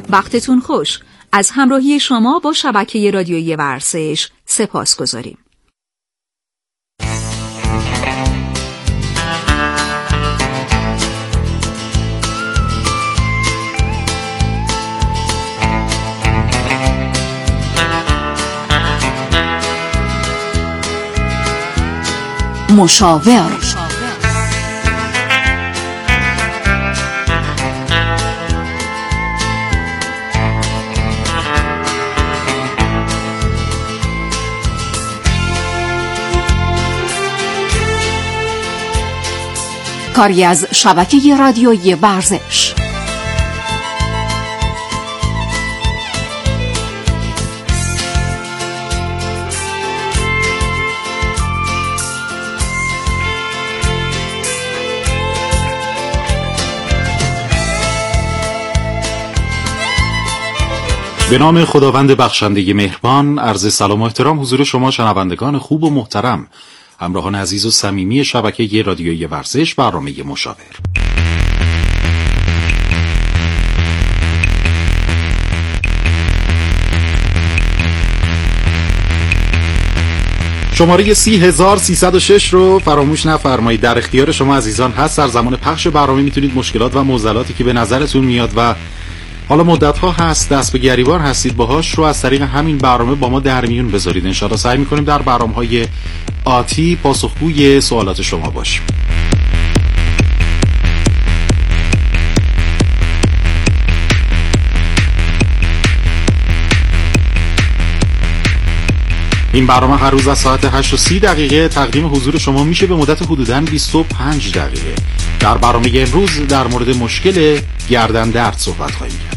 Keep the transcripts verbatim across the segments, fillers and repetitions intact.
وقتتون خوش. از همراهی شما با شبکه رادیویی ورزش سپاسگزاریم. مشاور. کاری از شبکه رادیویی ورزش. به نام خداوند بخشنده مهربان، عرض سلام و احترام حضور شما شنوندگان خوب و محترم، همراهان عزیز و صمیمی شبکه رادیویی ورزش، برنامه مشاور. شماره سی هزار سیصد و شش رو فراموش نفرمایید. در اختیار شما عزیزان هست. در زمان پخش برنامه میتونید مشکلات و معضلاتی که به نظرتون میاد و حالا مدت‌ها هست دست به گریبان هستید باهاش رو از طریق همین برنامه با ما در میون بذارید. ان شاءالله سعی می‌کنیم در برنامه‌های آتی پاسخگوی سوالات شما باشیم. این برنامه هر روز از ساعت هشت و سی دقیقه تقدیم حضور شما میشه به مدت حدوداً بیست و پنج دقیقه. در برنامه امروز در مورد مشکل گردن درد صحبت خواهیم کرد.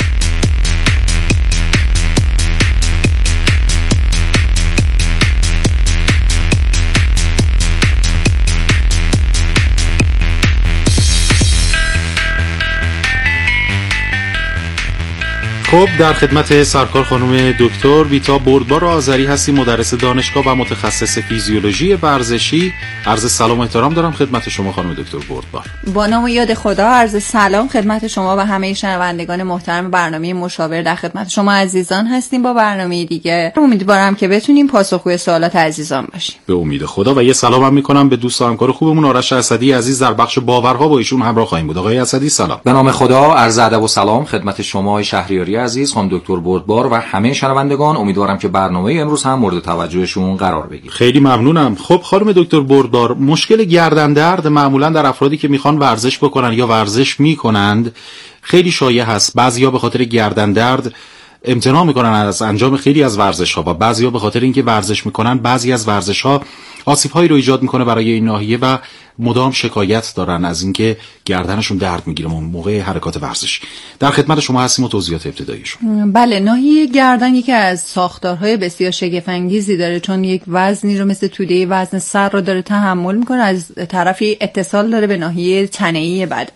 خب در خدمت سرکار خانم دکتر ویتا بردبار آذری هستی، مدرس دانشگاه و متخصص فیزیولوژی ورزشی. عرض سلام و احترام دارم خدمت شما خانم دکتر بردبار. با نام و یاد خدا عرض سلام خدمت شما و همه شنوندگان محترم برنامه مشاور. در خدمت شما عزیزان هستیم با برنامه دیگه. امیدوارم که بتونیم پاسخگوی سوالات عزیزان باشیم. به امید خدا. و یه سلام هم میکنم به دوست و همکار خوبمون آرش اسدی عزیز در بخش باورها، با ایشون همراه خواهیم بود. آقای اسدی سلام. به نام خدا عرض ادب و سلام خدمت شما شهریاری عزیز، خانم دکتر بردبار و همه شنوندگان. امیدوارم که برنامه امروز هم مورد توجهشون قرار بگیره. خیلی ممنونم. خب خانم دکتر بردبار، مشکل گردن درد معمولا در افرادی که میخوان ورزش بکنن یا ورزش میکنند خیلی شایع هست. بعضیا به خاطر گردن درد امتناع میکنن از انجام خیلی از ورزش‌ها و بعضیا به خاطر اینکه ورزش میکنن بعضی از ورزش‌ها آسیب‌هایی رو ایجاد میکنه برای این ناحیه و مدام شکایت دارن از اینکه گردنشون درد میگیره موقع حرکات ورزش. در خدمت شما هستیم و توضیحات ابتداییشون. بله، ناحیه گردن یکی از ساختارهای بسیار شگفت انگیزی داره، چون یک وزنی رو مثل توده وزن سر رو داره تحمل میکنه، از طرفی اتصال داره به ناحیه تنه‌ای بدن.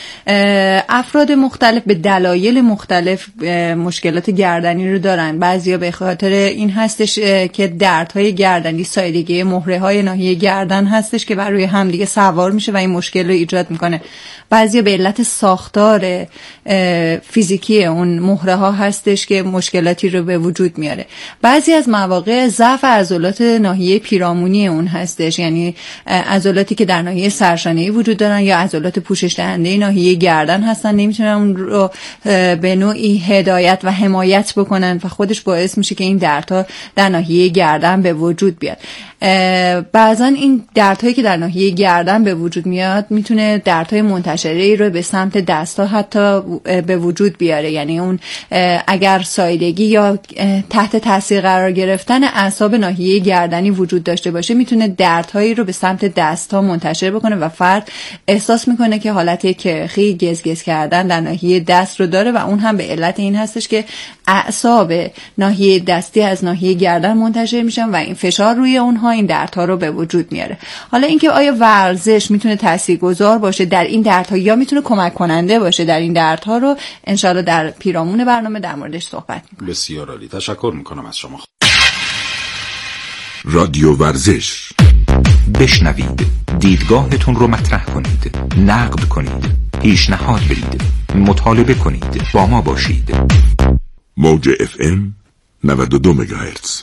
افراد مختلف به دلایل مختلف مشکلات گردنی رو دارن. بعضیا به خاطر این هستش که دردهای گردنی سایدگی مهره‌های ناحیه گردن هستش که بر روی هم دیگه سوار میشه و این مشکل رو ایجاد میکنه. بعضیا به علت ساختار فیزیکی اون مهره‌ها هستش که مشکلاتی رو به وجود میاره. بعضی از مواقع ضعف عضلات ناحیه پیرامونی اون هستش، یعنی عضلاتی که در ناحیه سرشانه‌ای وجود دارن یا عضلات پوشش دهنده ناحیه گردن هستن نمیتونن اون رو به نوعی هدایت و حمایت بکنن و خودش باعث میشه که این دردها در ناحیه گردن به وجود بیاد. بعضا این دردهایی که در ناحیه گردن به وجود میاد میتونه دردهای منتشره رو به سمت دستا حتی به وجود بیاره، یعنی اون اگر سایدگی یا تحت تاثیر قرار گرفتن اعصاب ناحیه گردنی وجود داشته باشه میتونه دردهایی رو به سمت دستا منتشر بکنه و فرد احساس میکنه که حالت کرخی گزگز کردن در ناحیه دست رو داره و اون هم به علت این هستش که اعصاب ناحیه دستی از ناحیه گردن منتشر میشن و این فشار روی اونها این دردها رو به وجود میاره. حالا اینکه آیا ورزش میتونه تاثیرگذار باشه در این دردها یا میتونه کمک کننده باشه در این دردها رو انشالله در پیرامون برنامه در موردش صحبت میکنم. بسیار عالی، تشکر میکنم از شما. رادیو ورزش، بشنوید، دیدگاهتون رو مطرح کنید، نقد کنید، پیشنهاد بدید، مطالبه کنید، با ما باشید. موج اف ام نود و دو مگاهرتز.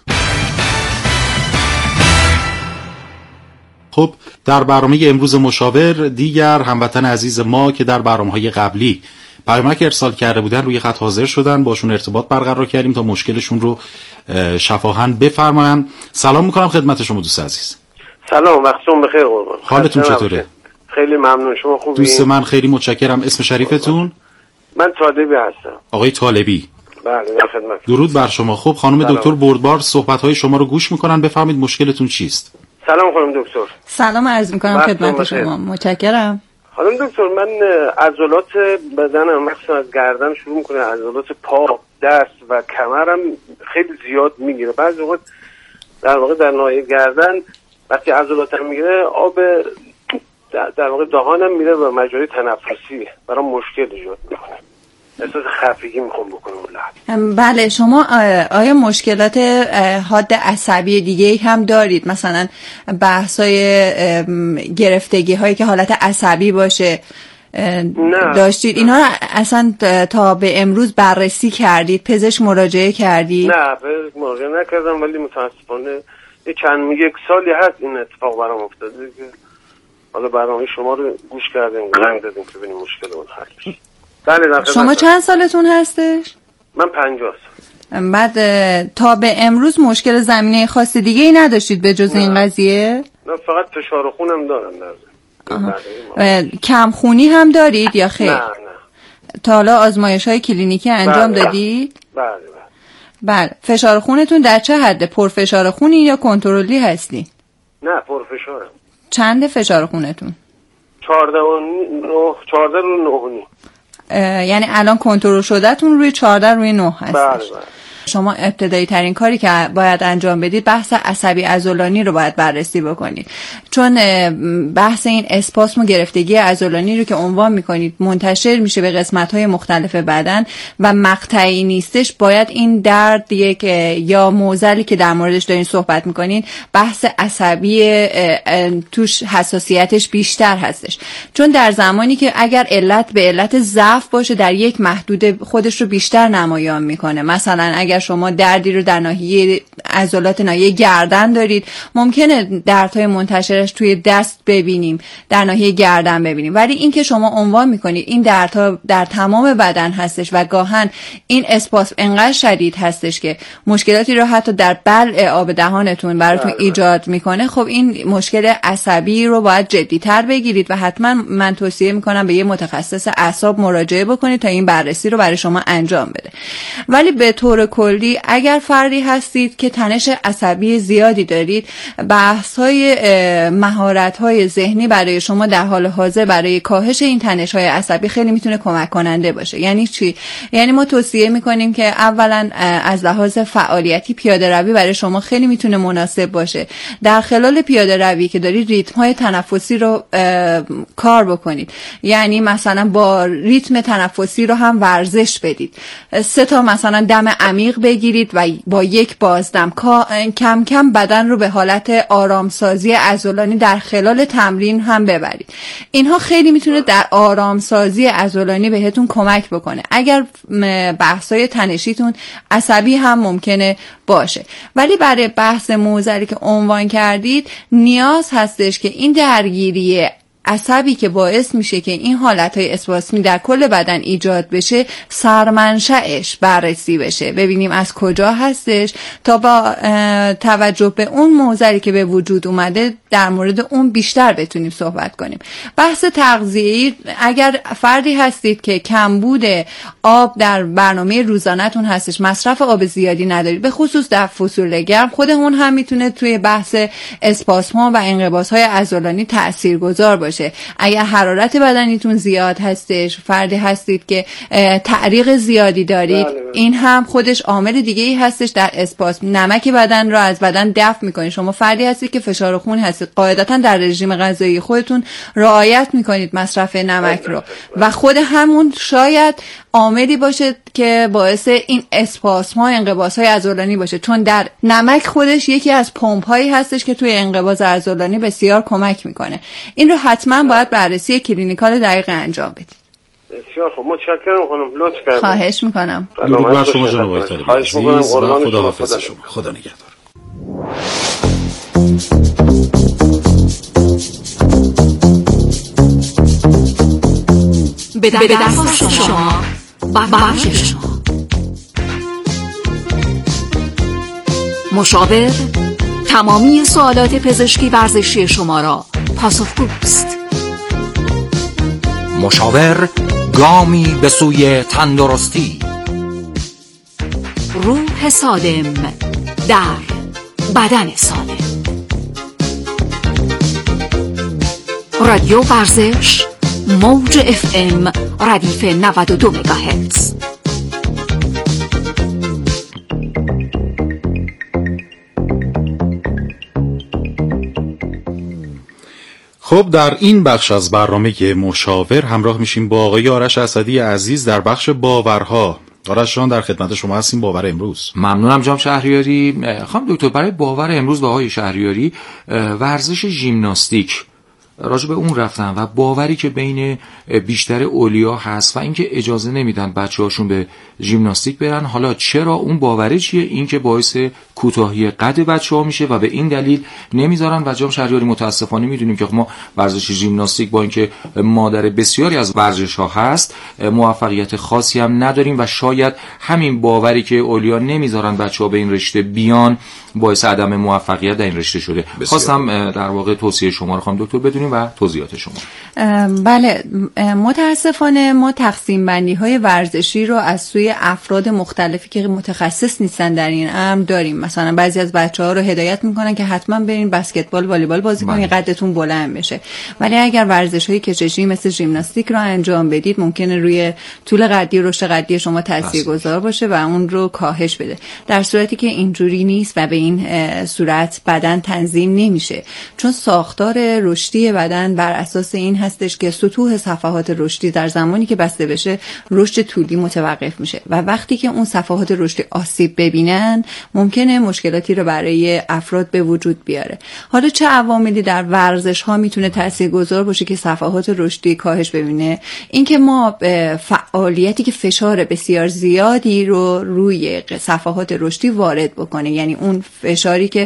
خب در برنامه امروز مشاور دیگر هموطن عزیز ما که در برنامه‌های قبلی پیامک ارسال کرده بودن روی خط حاضر شدن، باشون ارتباط برقرار کردیم تا مشکلشون رو شفاهن بفرمایند. سلام میکنم خدمت شما دوست عزیز. سلام، وقتتون بخیر قربان. حالتون چطوره؟ خیلی ممنون، شما خوبی؟ دوست من خیلی متشکرم. اسم شریفتون؟ من طالبی هستم. آقای طالبی. بله در خدمت. درود بر شما. خب خانم دکتر بردبار صحبت‌های شما رو گوش میکنن، بفرمایید مشکلتون چیست؟ سلام خانم دکتر. سلام عرض میکنم خدمت شما. متشکرم. خانم دکتر، من عضلات بدنم مثلا از گردن شروع میکنه، عضلات پا، دست و کمرم خیلی زیاد میگیره. بعضی وقت در واقع در ناحیه گردن وقتی عضلاتم میگیره آب در واقع دهانم میره و مجاری تنفسی برام مشکل ایجاد میکنه. احساس خفگی میخوام بکنم. بله، شما آیا مشکلات حاد عصبی دیگه هم دارید؟ مثلا بحثای گرفتگی هایی که حالت عصبی باشه نه. داشتید؟ اینا رو اصلا تا به امروز بررسی کردید؟ پزشک مراجعه کردید؟ نه پزشک مراجعه نکردم، ولی متاسفانه یه چند یک سالی هست این اتفاق برام افتاده که حالا برنامه شما رو گوش کردیم، زنگ دادیم که ببینیم مشکل اون حل بشه. بله. شما چند سالتون هستش؟ من پنجاه سال. بعد تا به امروز مشکل زمینه خاص دیگه ای نداشتید به جز این قضیه؟ نه، فقط فشار خونم دارم در کم خونی هم دارید یا خیر؟ نه نه. تا حالا آزمایش های کلینیکی انجام بله. دادید؟ بله بله. بله. فشار خونتون در چه حده؟ پرفشار خونی یا کنترلی هستی؟ نه، پرفشارم. چند فشار خونتون؟ چهارده و نه، چهارده رو نه و نیم. یعنی الان کنترل شدهتون روی چهارده روی نه هستش. بله بله. شما ابتدایی ترین کاری که باید انجام بدید بحث عصبی عضلانی رو باید بررسی بکنید، چون بحث این اسپاسم و گرفتگی عضلانی رو که عنوان میکنید منتشر میشه به قسمت‌های مختلف بدن و مقطعی نیستش. باید این درد یک یا معضلی که در موردش دارین صحبت میکنین بحث عصبی توش حساسیتش بیشتر هستش، چون در زمانی که اگر علت به علت ضعف باشه در یک محدوده خودش رو بیشتر نمایان میکنه. مثلا اگر شما دردی رو در ناحیه عضلات ناحیه گردن دارید، ممکنه دردهای منتشرش توی دست ببینیم، در ناحیه گردن ببینیم، ولی این که شما عنوان میکنید این دردها در تمام بدن هستش و گاهن این اسپاسم انقدر شدید هستش که مشکلاتی رو حتی در بلع آب دهانتون براتون ایجاد میکنه، خب این مشکل عصبی رو باید جدی‌تر بگیرید و حتما من توصیه میکنم به یه متخصص اعصاب مراجعه بکنید تا این بررسی رو برای شما انجام بده. ولی به طور کلی اگر فردی هستید که تنش عصبی زیادی دارید، بحث‌های مهارت‌های ذهنی برای شما در حال حاضر برای کاهش این تنش‌های عصبی خیلی میتونه کمک کننده باشه. یعنی چی؟ یعنی ما توصیه میکنیم که اولا از لحاظ فعالیتی پیاده روی برای شما خیلی میتونه مناسب باشه. در خلال پیاده روی که دارید ریتم‌های تنفسی رو کار بکنید، یعنی مثلا با ریتم تنفسی رو هم ورزش بدید. سه تا مثلا دم عمیق بگیرید و با یک بازدم کم کم بدن رو به حالت آرامسازی عضلانی در خلال تمرین هم ببرید. اینها خیلی میتونه در آرامسازی عضلانی بهتون کمک بکنه. اگر بحثای تنشیتون عصبی هم ممکنه باشه، ولی برای بحث معضلی که عنوان کردید نیاز هستش که این درگیری عصبی که باعث میشه که این حالتهای اسپاسمی در کل بدن ایجاد بشه سرمنشأش بررسی بشه، ببینیم از کجا هستش تا با توجه به اون معضلی که به وجود اومده در مورد اون بیشتر بتونیم صحبت کنیم. بحث تغذیه‌ای، اگر فردی هستید که کمبود آب در برنامه روزانه‌تون هستش، مصرف آب زیادی ندارید، به خصوص در فصول گرم، خود اون هم میتونه توی بحث اسپاسم‌ها و انقباض‌های عضلانی تاثیرگذار باشه. اگر حرارت بدنیتون زیاد هستش، فردی هستید که تعریق زیادی دارید، بله بله. این هم خودش عامل دیگه ای هستش در اسپاسم. نمک بدن رو از بدن دفع میکنید. شما فردی هستید که فشار خون هستید، قاعدتا در رژیم غذایی خودتون رعایت میکنید مصرف نمک رو و خود همون شاید عاملی باشه که باعث این اسپاسم ها انقباض های عضلانی باشه، چون در نمک خودش یکی از پمپ هایی هستش که توی انقباض عضلانی بسیار کمک میکنه. این رو حتما باید بررسی کلینیکال دقیق انجام بدید. بسیار خوب، متشکرم خانم، لطف کردید. خواهش میکنم. درود بر شما جناب آقای طالبی. خواهش میکنم، قربان خدا شما. حافظ شما. خدا نگهدار. به درخواست شما برای شما مشاور تمامی سوالات پزشکی ورزشی شما را پاسخگوست. مشاور گامی به سوی تندرستی. روح سالم در بدن سالم. رادیو ورزش موج اف ام ردیف نود و دو مگاهرتز. خب در این بخش از برنامه مشاور همراه میشیم با آقای آرش اسدی عزیز در بخش باورها. آرش جان در خدمت شما هستیم. باور امروز. ممنونم جناب شهریاری. خانم دکتر، برای باور امروز با آقای شهریاری ورزش ژیمناستیک راجع به اون رفتن و باوری که بین بیشتر اولیا هست و اینکه اجازه نمیدن بچه‌هاشون به ژیمناستیک برن. حالا چرا اون باوره چیه؟ این که باعث کوتاهی قد بچه‌ها میشه و به این دلیل نمیذارن. و جناب شهریاری متاسفانه میدونیم که ما ورزش ژیمناستیک با اینکه مادر بسیاری از ورزش‌ها هست موفقیت خاصی هم نداریم و شاید همین باوری که اولیا نمیذارن بچه‌ها به این رشته بیان باعث عدم موفقیت در این رشته شده. بسیار. خواستم در واقع توصیه شما رو خانم دکتر بدونیم و توضیحات شما. بله، متاسفانه ما تقسیم بندی های ورزشی رو از سوی افراد مختلفی که متخصص نیستن در این امر داریم. مثلا بعضی از بچه‌ها رو هدایت میکنن که حتما برین بسکتبال، والیبال بازی کنین قدتون بلند بشه. ولی اگر ورزش‌های کششی مثل ژیمناستیک رو انجام بدید ممکنه روی طول قدی و رشد قدی شما تاثیرگذار باشه و اون رو کاهش بده. در صورتی که اینجوری نیست و به این صورت بدن تنظیم نمیشه، چون ساختار رشدی بدن بر اساس این هستش که سطوح صفحات رشدی در زمانی که بسته بشه رشد طولی متوقف میشه و وقتی که اون صفحات رشدی آسیب ببینن ممکنه مشکلاتی رو برای افراد به وجود بیاره. حالا چه عواملی در ورزش ها میتونه تاثیرگذار باشه که صفحات رشدی کاهش ببینه؟ اینکه ما فعالیتی که فشار بسیار زیادی رو روی صفحات رشدی وارد بکنه، یعنی اون فشاری که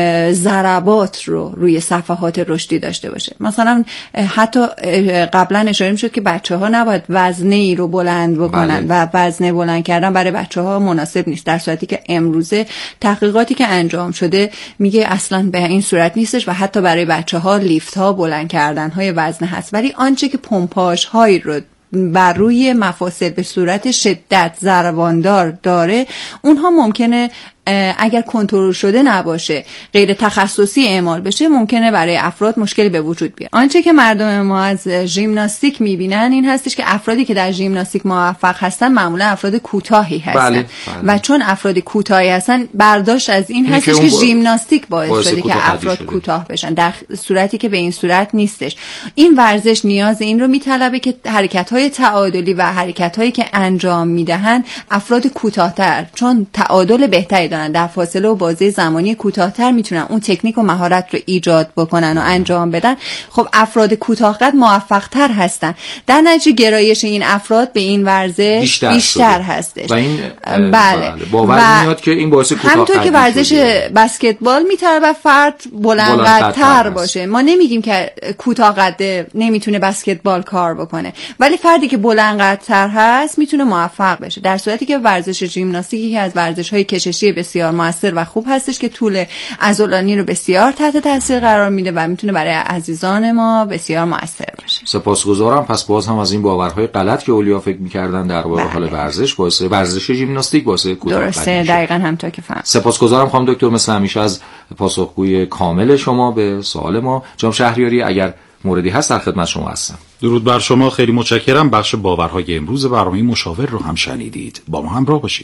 ضربات رو روی صفحات رشدی داشته باشه. مثلا حتی قبلا اشاره میشد که بچه‌ها نباید وزنه ای رو بلند بکنن. بله. و وزنه بلند کردن برای بچه‌ها مناسب نیست، در صورتی که امروزه تحقیقاتی که انجام شده میگه اصلا به این صورت نیستش و حتی برای بچه‌ها لیفت ها بلند کردن های وزنه هست. ولی آنچه که پمپاژ هایی رو بر روی مفاصل به صورت شدت ضرباندار داره اونها ممکنه اگر کنترل شده نباشه، غیر تخصصی اعمال بشه، ممکنه برای افراد مشکلی به وجود بیاد. آنچه که مردم ما از ژیمناستیک میبینن این هستش که افرادی که در ژیمناستیک موفق هستن معمولا افراد کوتاهی هستن. بله، بله. و چون افراد کوتاهی هستن برداشت از این هستش که, که ژیمناستیک باعث شده که افراد شده. کوتاه بشن، در صورتی که به این صورت نیستش. این ورزش نیاز این رو میطلبه که حرکت‌های تعادلی و حرکت‌هایی که انجام میدهن افراد کوتاه‌تر، چون تعادل بهتری دارن، در فاصله و بازه زمانی کوتاه‌تر میتونن اون تکنیک و مهارت رو ایجاد بکنن و انجام بدن. خب افراد کوتاه‌قد موفق‌تر هستن. در نتیجه گرایش این افراد به این ورزش بیشتر, بیشتر هستش. و این بله باور میاد که این باعث کوتاه همونطور که ورزش بسکتبال میتونه فرد بلندقدتر باشه. ما نمیگیم که کوتاه قد نمیتونه بسکتبال کار بکنه، ولی فردی که بلندقدتر هست میتونه موفق بشه. در صورتی که ورزش ژیمناستیک یکی از ورزش‌های کششی بسیار موثر و خوب هستش که طول عضلانی رو بسیار تحت تاثیر قرار میده و میتونه برای عزیزان ما بسیار موثر باشه. سپاسگزارم. پس باز هم از این باورهای غلط که اولیا فکر می‌کردن در واقع حال ورزش باعث ورزش ژیمناستیک باعث کوتاه قدی درسته، دقیقاً همونطور که فهمیدم. سپاسگزارم خانم دکتر، مثل همیشه از پاسخگوی کامل شما به سوال ما. جناب شهریاری اگر موردی هست در خدمت شما هستم. درود بر شما، خیلی متشکرم. بخش باورهای امروز برنامه مشاور رو هم شنیدید. با ما همراه باشید.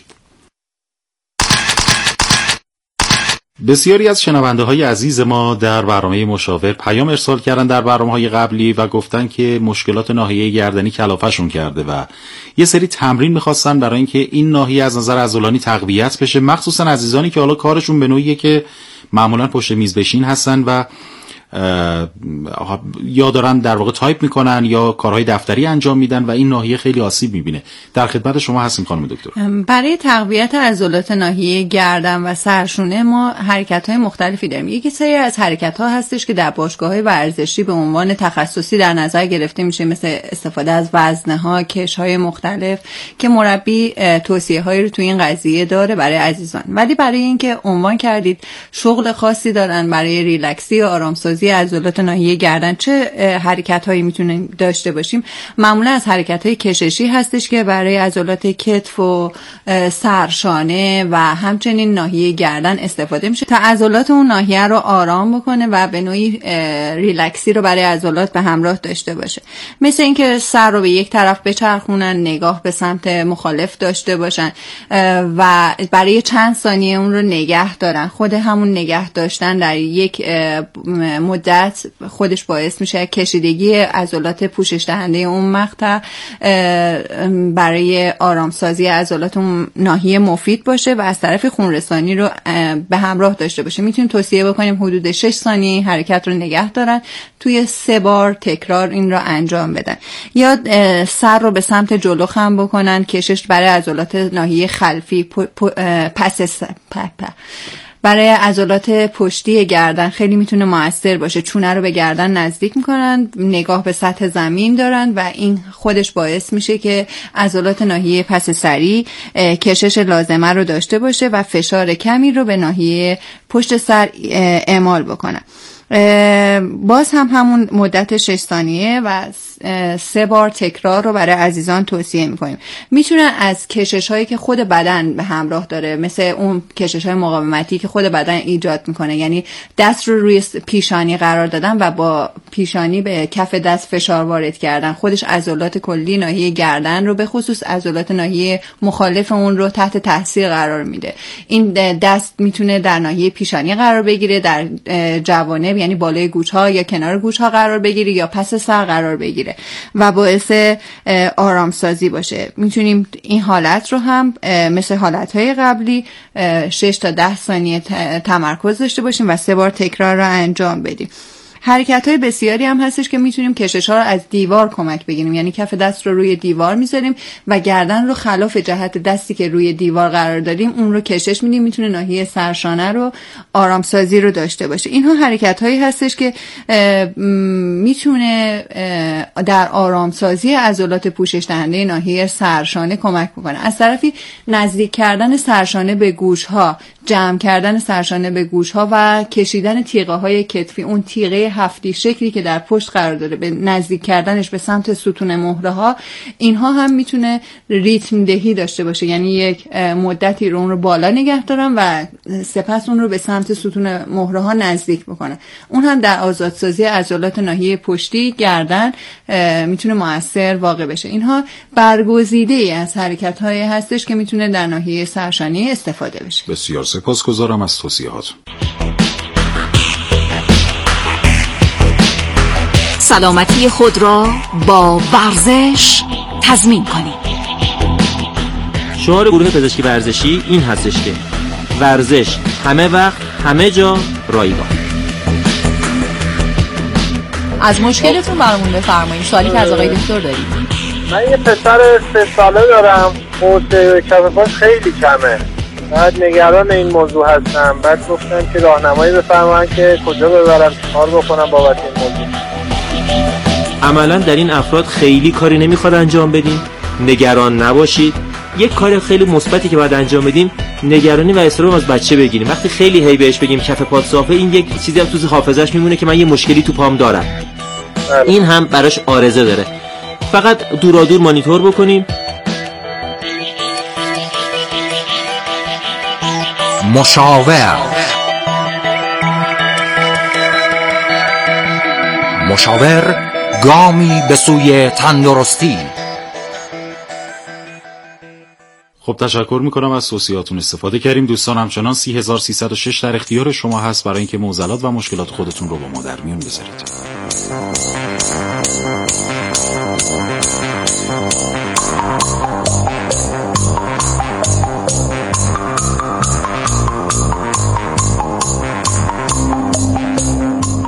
بسیاری از شنونده های عزیز ما در برنامه مشاور پیام ارسال کردن در برنامه های قبلی و گفتن که مشکلات ناحیه گردنی کلافه‌شون کرده و یه سری تمرین میخواستن برای اینکه این ناحیه از نظر عضلانی تقویت بشه، مخصوصا عزیزانی که حالا کارشون به نوعیه که معمولا پشت میز بشین هستن و یا دارن در واقع تایپ میکنن یا کارهای دفتری انجام میدن و این ناحیه خیلی آسیب میبینه. در خدمت شما هستیم خانم دکتر. برای تقویت عضلات ناحیه گردن و سرشونه ما حرکت‌های مختلفی داریم. یکی سری از حرکت‌ها هستش که در باشگاه‌های ورزشی به عنوان تخصصی در نظر گرفته میشه، مثل استفاده از وزنه‌ها، کش‌های مختلف که مربی توصیه‌هایی رو تو این قضیه داره برای عزیزان. ولی برای اینکه عنوان کردید شغل خاصی دارن برای ریلکسی و آرامسازی عضلات ناحیه گردن، چه حرکت‌هایی میتونیم داشته باشیم؟ معمولا از حرکت‌های کششی هستش که برای عضلات کتف و سرشانه و همچنین ناحیه گردن استفاده میشه تا عضلات اون ناحیه رو آرام بکنه و به نوعی ریلکسی رو برای عضلات به همراه داشته باشه. مثل اینکه سر رو به یک طرف بچرخونن، نگاه به سمت مخالف داشته باشن و برای چند ثانیه اون رو نگه دارن. خود همون نگه داشتن در یک مدت خودش باعث میشه کشیدگی عضلات پوشش دهنده اون مقطع برای آرامسازی عضلات اون ناحیه مفید باشه و از طرف خونرسانی رو به همراه داشته باشه. میتونیم توصیه بکنیم حدود شش ثانیه حرکت رو نگه دارن، توی سه بار تکرار این رو انجام بدن. یا سر رو به سمت جلو خم بکنن، کشش برای عضلات ناحیه خلفی پس سر پا. برای عضلات پشتی گردن خیلی میتونه موثر باشه. چونه رو به گردن نزدیک میکنن، نگاه به سطح زمین دارن و این خودش باعث میشه که عضلات ناحیه پس سری کشش لازمه رو داشته باشه و فشار کمی رو به ناحیه پشت سر اعمال بکنن. باز هم همون مدت شش ثانیه و سه بار تکرار رو برای عزیزان توصیه میکنیم. میتونن از کشش هایی که خود بدن به همراه داره، مثل اون کشش های مقاومتی که خود بدن ایجاد میکنه، یعنی دست رو روی پیشانی قرار دادن و با پیشانی به کف دست فشار وارد کردن، خودش عضلات کلی ناحیه گردن رو به خصوص عضلات ناحیه مخالف اون رو تحت تاثیر قرار میده. این دست میتونه در ناحیه پیشانی قرار بگیره، در جوانب یعنی بالای گوش ها یا کنار گوش ها قرار بگیره یا پس سر قرار بگیره و باعث آرامسازی باشه. میتونیم این حالت رو هم مثل حالتهای قبلی شش تا ده ثانیه تمرکز داشته باشیم و سه بار تکرار رو انجام بدیم. حرکت‌های بسیاری هم هستش که میتونیم کشش‌ها رو از دیوار کمک بگیریم، یعنی کف دست رو روی دیوار میذاریم و گردن رو خلاف جهت دستی که روی دیوار قرار دادیم اون رو کشش میدیم. میتونه ناحیه سرشانه رو آرامسازی رو داشته باشه. اینها حرکت‌هایی هستش که میتونه در آرامسازی عضلات پوشش دهنده ناحیه سرشانه کمک بکنه. از طرفی نزدیک کردن سرشانه به گوش‌ها، جمع کردن سرشانه به گوش‌ها و کشیدن تیغه‌های کتفی، اون تیغه هفتی شکلی که در پشت قرار داره، به نزدیک کردنش به سمت ستون مهره ها، اینها هم میتونه ریتم دهی داشته باشه، یعنی یک مدتی رو اون رو بالا نگه دارن و سپس اون رو به سمت ستون مهره ها نزدیک بکنن. اون هم در آزادسازی عضلات ناحیه پشتی گردن میتونه مؤثر واقع بشه. اینها برگزیده ای از حرکت های هستش که میتونه در ناحیه سرشانه استفاده بشه. بسیار سپاسگزارم از توصیحات. سلامتی خود را با ورزش تضمین کنید. شعار گروه پزشکی ورزشی این هستش که ورزش همه وقت همه جا رایگان. از مشکلتون برامون بفرمایید. سوالی که از آقای دکتر دارید. من یه پسر سه ساله دارم، قوت کف پاش خیلی کمه. بعد نگران این موضوع هستم. بعد گفتم که راهنمایی بفرمایید که کجا ببرم، چیکار بکنم بابت این موضوع. عملا در این افراد خیلی کاری نمیخواد انجام بدیم. نگران نباشید. یک کار خیلی مثبتی که باید انجام بدیم، نگرانی و اصرار از بچه بگیریم. وقتی خیلی هی بهش بگیم کف پات صافه، این یک چیزی هم تو حافظه‌اش میمونه که من یه مشکلی تو پام دارم. بله. این هم براش عارضه داره. فقط دورادور مانیتور بکنیم. مشاور مشاور گامی به سوی تندرستی. خب تشکر میکنم از توصیهاتون. استفاده کردیم دوستان. همچنان سی هزار سیصد و شش در اختیار شما هست برای اینکه معضلات و مشکلات خودتون رو با ما در میون بذارید.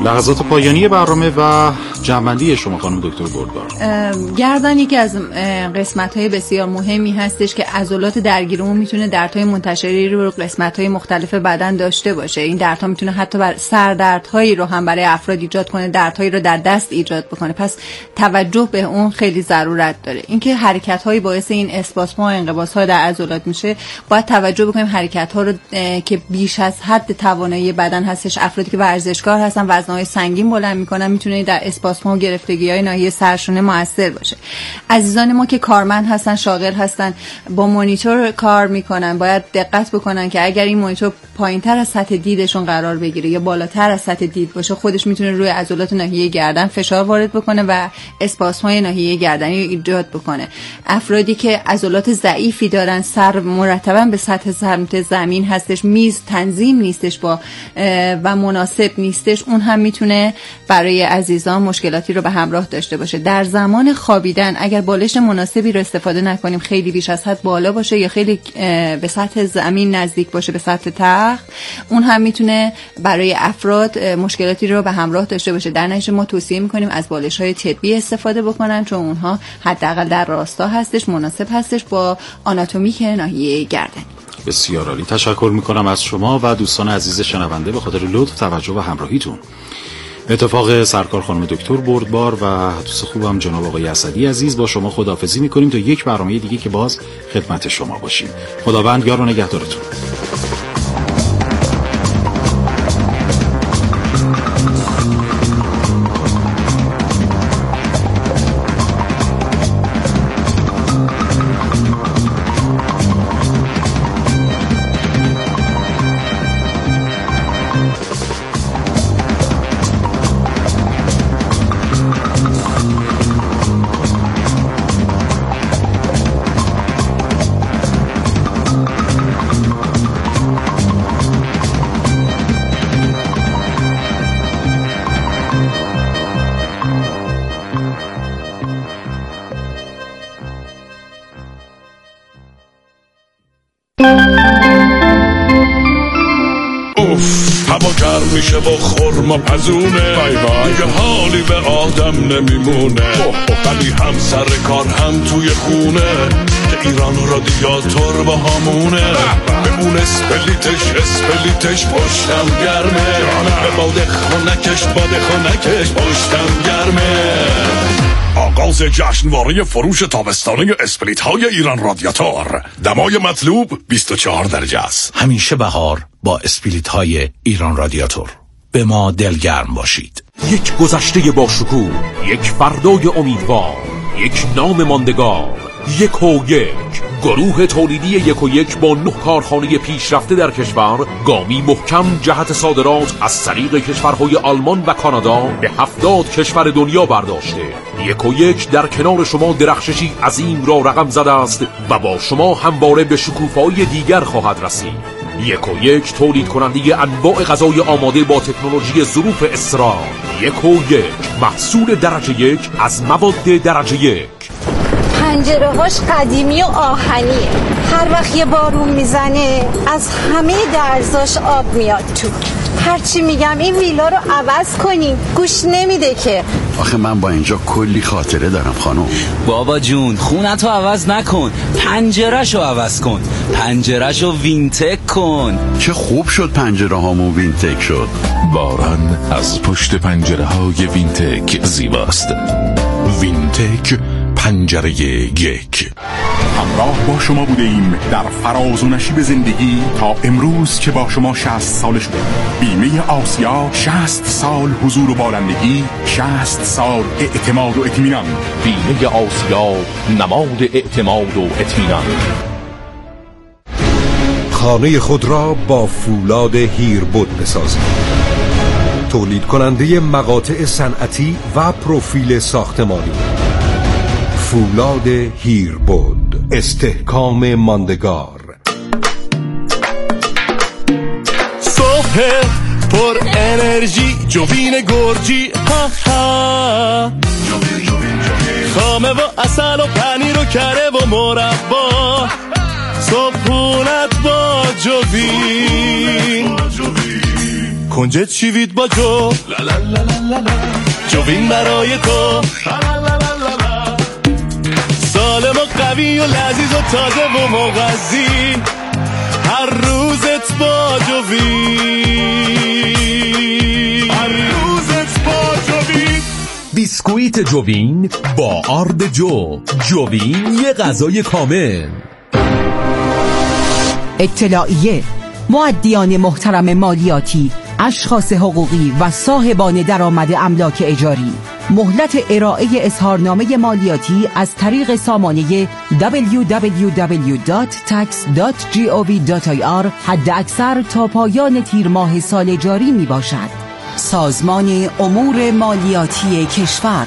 لحظات پایانی برنامه و جنبندی شما خانم دکتر بردار. گردن یکی از قسمت‌های بسیار مهمی هستش که عضلات درگیرمون میتونه دردهای منتشری رو قسمت‌های مختلف بدن داشته باشه. این دردها میتونه حتی بر سردردهایی رو هم برای افراد ایجاد کنه، دردهایی رو در دست ایجاد بکنه. پس توجه به اون خیلی ضرورت داره. اینکه حرکت‌های باعث این اسپاسم‌ها و انقباض‌ها در عضلات میشه، باید توجه بکنیم حرکت‌ها رو که بیش از حد توانایی بدن هستش. افرادی که ورزشکار هستن وزنه‌های سنگین بلند میکنن میتونه در اسپاسم‌ها و گرفتگی‌های ناحیه سرشونه موثر باشه. عزیزان ما که کارمند هستن، شاغل هستن، با مانیتور کار میکنن، باید دقت بکنن که اگر این مانیتور پایین‌تر از سطح دیدشون قرار بگیره یا بالاتر از سطح دید باشه، خودش میتونه روی عضلات ناحیه گردن فشار وارد بکنه و اسپاسم‌های ناحیه گردنی رو ایجاد بکنه. افرادی که عضلات ضعیفی دارن، سر مرتباً به سطح سمت زمین هستش، میز تنظیم نیستش با و مناسب نیستش، اون هم میتونه برای عزیزان مشکلاتی رو به همراه داشته باشه. در زمان خوابیدن اگر بالش مناسبی رو استفاده نکنیم، خیلی بیش از حد بالا باشه یا خیلی به سطح زمین نزدیک باشه به سطح تخت، اون هم میتونه برای افراد مشکلاتی رو به همراه داشته باشه. در نتیجه ما توصیه میکنیم از بالش‌های طبی استفاده بکنن، چون اونها حداقل در راستا هستش، مناسب هستش با آناتومیک ناحیه گردن. بسیار عالی. تشکر میکنم از شما و دوستان عزیز شنونده به خاطر لطف، توجه و همراهیتون. اتفاق سرکار خانم دکتر بردبار و دوست خوبم جناب آقای اسدی عزیز، با شما خداحافظی میکنیم تا یک برنامه دیگه که باز خدمت شما باشیم. خداوند یار و نگهدارتون. هوا گرم میشه با خورما پزونه، دیگه حالی به آدم نمیمونه، ولی هم سر کار هم توی خونه که ایران رادیاتور با همونه. به اون اسپلیتش اسپلیتش پشتم گرمه، به باد خونکش باد خونکش پشتم گرمه. آغاز جشنواره فروش تابستانه اسپلیت های ایران رادیاتور. دمای مطلوب بیست و چهار درجه است. همیشه بهار با اسپلیت های ایران رادیاتور. به ما دلگرم باشید. یک گذشته با شکوه، یک فردای امیدوار، یک نام ماندگار، یک و یک. گروه تولیدی یک و یک با نه کارخانه پیشرفته در کشور، گامی محکم جهت صادرات از طریق کشورهای آلمان و کانادا به هفتاد کشور دنیا برداشته. یک و یک در کنار شما درخششی عظیم را رقم زده است و با شما همواره به شکوفه‌های دیگر خواهد رسید. یک و یک تولید کننده انواع غذای آماده با تکنولوژی ظروف اسرار. یک و یک محصول درجه یک از مواد درجه یک. پنجره هاش قدیمی و آهنیه، هر وقت یه بارون میزنه از همه درزاش آب میاد تو. هرچی میگم این ویلا رو عوض کنیم گوش نمیده که. آخه من با اینجا کلی خاطره دارم خانم. بابا جون خونتو عوض نکن، پنجرهشو عوض کن، پنجرهشو وینتک کن. چه خوب شد پنجره هامون وینتک شد. باران از پشت پنجره های وینتک زیباست. وینتک پنجره یک. همراه با شما بوده ایم در فراز و نشیب زندگی تا امروز که با شما شصت سال شده. بیمه آسیا، شصت سال حضور و بالندگی، شصت سال اعتماد و اطمینان. بیمه آسیا، نماد اعتماد و اطمینان. خانه خود را با فولاد هیربود بسازید. تولید کننده مقاطع صنعتی و پروفیل ساختمانی. فولاد هیربود، استحکام ماندگار. صبح پر انرژی، جوین گرجی، ها ها، خامه و اصل و پنیر و کره و مربا، صبحونت با جوین. کنجد شیوید با جو جوین برای تو سالم و قوی و لذیذ و تازه و مغذی هر روزت با جوین هر روزت با جوین. بیسکویت جوین با آرد جو. جوین یه غذای کامل. اطلاعیه: مؤدیان محترم مالیاتی، اشخاص حقوقی و صاحبان درآمد املاک اجاری، مهلت ارائه اظهارنامه مالیاتی از طریق سامانه دبلیو دبلیو دبلیو دات تکس دات گاو دات آی آر حد اکثر تا پایان تیر ماه سال جاری می باشد. سازمان امور مالیاتی کشور.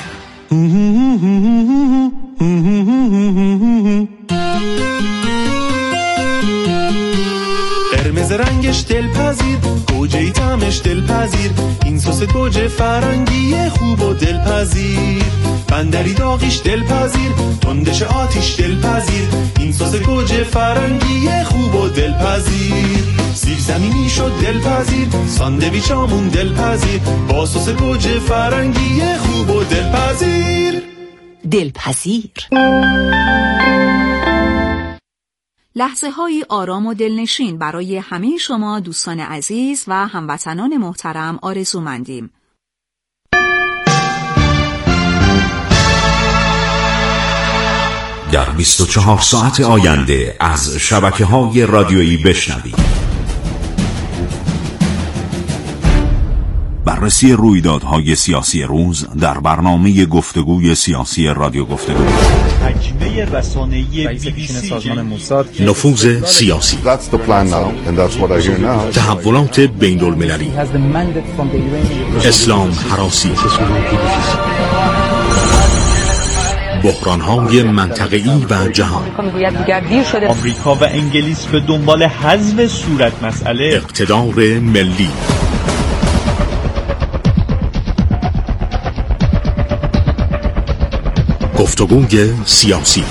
قرمز رنگش دلپذیر، گوجه طعمش دلپذیر، این سس گوجه فرنگی خوب و دلپذیر. بندری داغیش دلپذیر، تندش آتیش دلپذیر، این سس گوجه فرنگی خوب و دلپذیر. سیب زمینی شد دلپذیر، ساندویچامون دلپذیر، با سس گوجه فرنگی خوب و دلپذیر. دلپذیر. لحظه های آرام و دلنشین برای همه شما دوستان عزیز و هموطنان محترم آرزومندیم. در بیست و چهار ساعت آینده از شبکه‌های رادیویی بشنوید: بررسی رویدادهای سیاسی روز در برنامه گفتگوی سیاسی رادیو گفتگو. حجمه رسانه‌ای بی بی سی سازمان موساد. نفوذ سیاسی. تحولات بین المللی. اسلام هراسی. بحران‌های منطقه‌ای و جهان. آمریکا و انگلیس به دنبال حذف صورت مسئله. اقتدار ملی. گفتگوی سیاسی.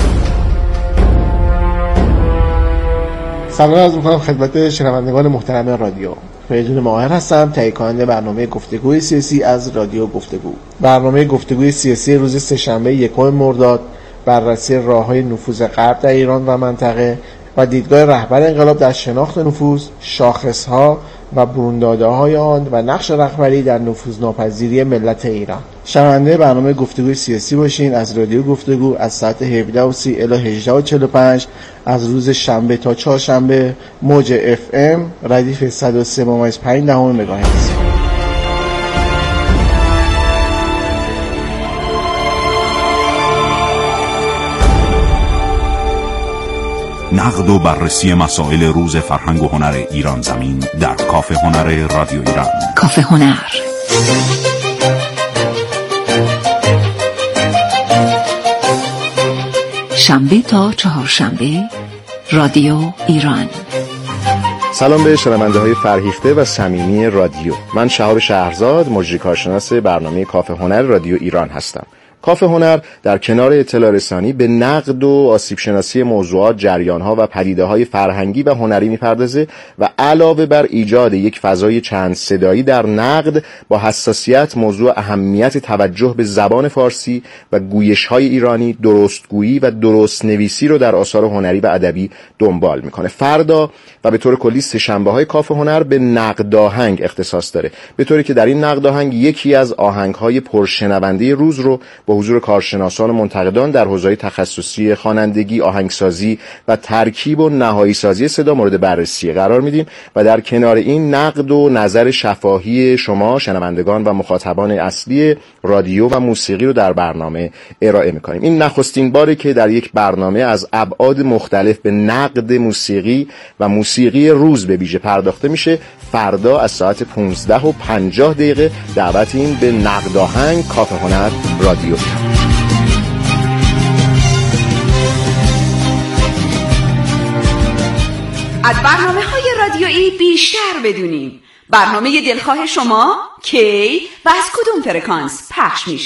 سلام عرض می‌کنم خدمت شنوندگان محترم رادیو. فریدون ماهر هستم، تهیه کننده برنامه گفتگوی سیاسی از رادیو گفتگو. برنامه گفتگوی سیاسی روز سه‌شنبه یکم مرداد بررسی راه‌های نفوذ غرب در ایران و منطقه و دیدگاه رهبر انقلاب در شناخت نفوذ، شاخص‌ها و برونداده‌های آن و نقش رهبری در نفوذناپذیری ملت ایران. شنونده برنامه گفتگوی سیاسی باشین از رادیو گفتگو از ساعت هفده و سی الی هجده و چهل و پنج از روز شنبه تا چهارشنبه موج اف ام ردیف صد و سه ممیز پنج دهم مگاهرتز. نقد و بررسی مسائل روز فرهنگ و هنر ایران زمین در کافه هنر رادیو ایران. کافه هنر. شنبه تا چهارشنبه رادیو ایران. سلام به شنونده های فرهیخته و صمیمی رادیو. من شهاب شهرزاد، مجری کارشناس برنامه کافه هنر رادیو ایران هستم. کافه هنر در کنار اطلاع رسانی به نقد و آسیب شناسی موضوعات، جریان‌ها و پدیده‌های فرهنگی و هنری می‌پردازه و علاوه بر ایجاد یک فضای چند صدایی در نقد، با حساسیت موضوع اهمیت توجه به زبان فارسی و گویش‌های ایرانی، درستگویی و درست نویسی رو در آثار هنری و ادبی دنبال می‌کنه. فردا و به طور کلی سه شنبه‌های کافه هنر به نقد آهنگ اختصاص داره، به طوری که در این نقد آهنگ یکی از آهنگ‌های پرشنونده روز رو با حضور کارشناسان و منتقدان در حوزه‌های تخصصی خوانندگی، آهنگسازی و ترکیب و نهایی سازی صدا مورد بررسی قرار میدیم و در کنار این نقد و نظر شفاهی شما شنوندگان و مخاطبان اصلی رادیو و موسیقی رو در برنامه ارائه می‌کنیم. این نخستین باره که در یک برنامه از ابعاد مختلف به نقد موسیقی و موسیقی روز به ویژه پرداخته میشه. فردا از ساعت پانزده و پنجاه دقیقه دعوتیم به نقد آهنگ کافه هنر رادیو. از برنامه‌های رادیویی بیشتر بدونیم. برنامه دلخواه شما کی و از کدوم فرکانس پخش میشه؟